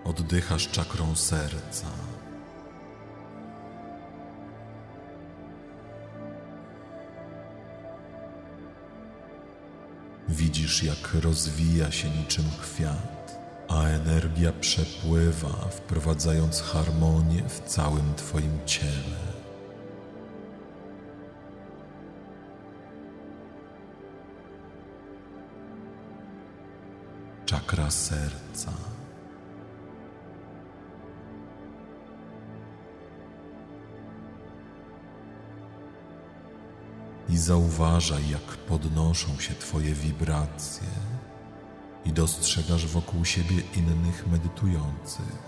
Oddychasz czakrą serca. Widzisz, jak rozwija się niczym kwiat, a energia przepływa, wprowadzając harmonię w całym Twoim ciele. Czakra serca. I zauważaj, jak podnoszą się Twoje wibracje i dostrzegasz wokół siebie innych medytujących.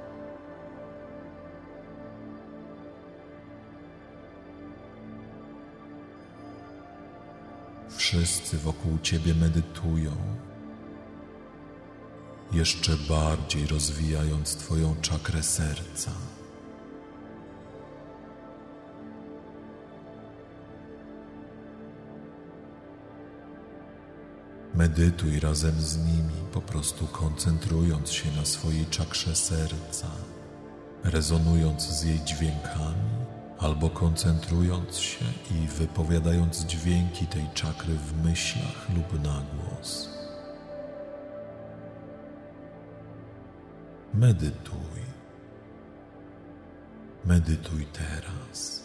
Wszyscy wokół Ciebie medytują, jeszcze bardziej rozwijając Twoją czakrę serca. Medytuj razem z nimi, po prostu koncentrując się na swojej czakrze serca, rezonując z jej dźwiękami, albo koncentrując się i wypowiadając dźwięki tej czakry w myślach lub na głos. Medytuj. Medytuj teraz.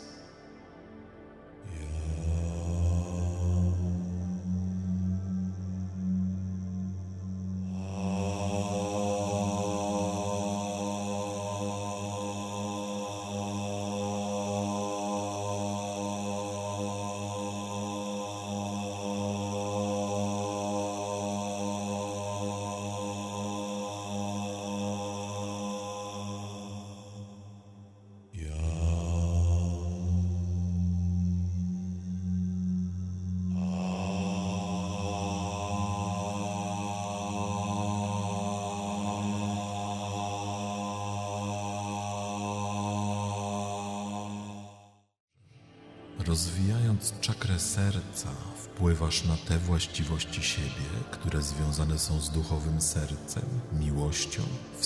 Rozwijając czakrę serca, wpływasz na te właściwości siebie, które związane są z duchowym sercem, miłością,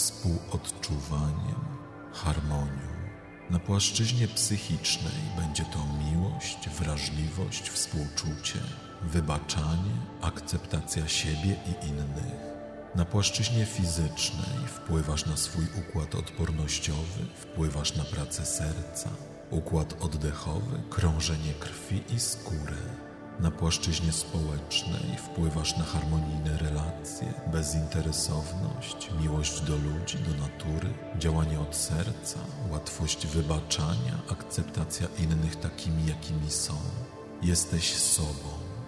współodczuwaniem, harmonią. Na płaszczyźnie psychicznej będzie to miłość, wrażliwość, współczucie, wybaczanie, akceptacja siebie i innych. Na płaszczyźnie fizycznej wpływasz na swój układ odpornościowy, wpływasz na pracę serca, układ oddechowy, krążenie krwi i skórę. Na płaszczyźnie społecznej wpływasz na harmonijne relacje, bezinteresowność, miłość do ludzi, do natury, działanie od serca, łatwość wybaczania, akceptacja innych takimi, jakimi są. Jesteś sobą.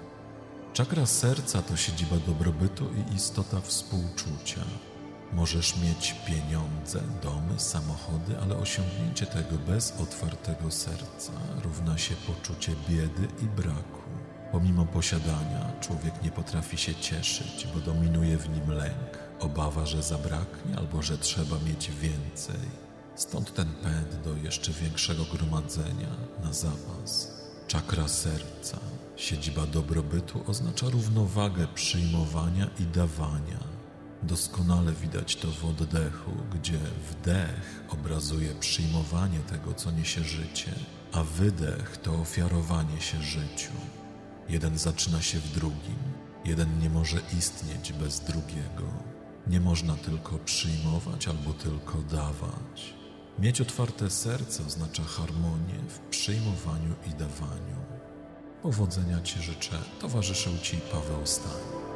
Czakra serca to siedziba dobrobytu i istota współczucia. Możesz mieć pieniądze, domy, samochody, ale osiągnięcie tego bez otwartego serca równa się poczucie biedy i braku. Pomimo posiadania człowiek nie potrafi się cieszyć, bo dominuje w nim lęk, obawa, że zabraknie albo że trzeba mieć więcej. Stąd ten pęd do jeszcze większego gromadzenia na zapas. Czakra serca, siedziba dobrobytu, oznacza równowagę przyjmowania i dawania. Doskonale widać to w oddechu, gdzie wdech obrazuje przyjmowanie tego, co niesie życie, a wydech to ofiarowanie się życiu. Jeden zaczyna się w drugim, jeden nie może istnieć bez drugiego. Nie można tylko przyjmować albo tylko dawać. Mieć otwarte serce oznacza harmonię w przyjmowaniu i dawaniu. Powodzenia Ci życzę, towarzyszył Ci Paweł Stań.